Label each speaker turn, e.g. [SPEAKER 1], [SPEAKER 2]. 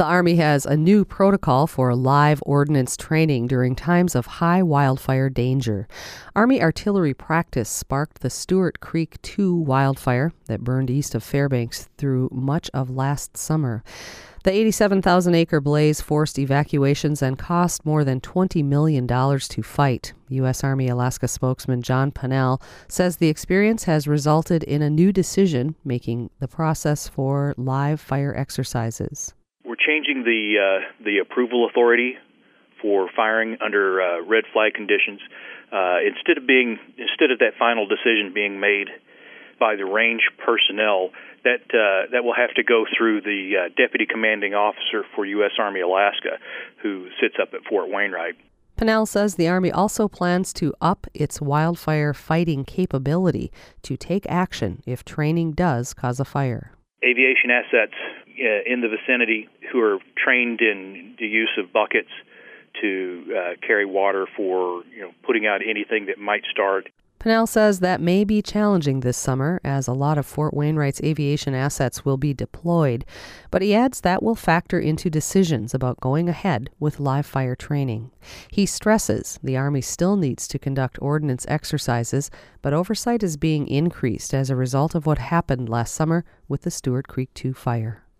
[SPEAKER 1] The Army has a new protocol for live ordnance training during times of high wildfire danger. Army artillery practice sparked the Stewart Creek 2 wildfire that burned east of Fairbanks through much of last summer. The 87,000-acre blaze forced evacuations and cost more than $20 million to fight. U.S. Army Alaska spokesman John Pennell says the experience has resulted in a new decision, making the process for live fire exercises.
[SPEAKER 2] We're changing the approval authority for firing under red flag conditions. Instead of that final decision being made by the range personnel, that will have to go through the deputy commanding officer for U.S. Army Alaska, who sits up at Fort Wainwright.
[SPEAKER 1] Pennell says the Army also plans to up its wildfire fighting capability to take action if training does cause a fire.
[SPEAKER 2] Aviation assets in the vicinity who are trained in the use of buckets to carry water for putting out anything that might start.
[SPEAKER 1] Pennell says that may be challenging this summer as a lot of Fort Wainwright's aviation assets will be deployed, but he adds that will factor into decisions about going ahead with live fire training. He stresses the Army still needs to conduct ordnance exercises, but oversight is being increased as a result of what happened last summer with the Stewart Creek 2 fire.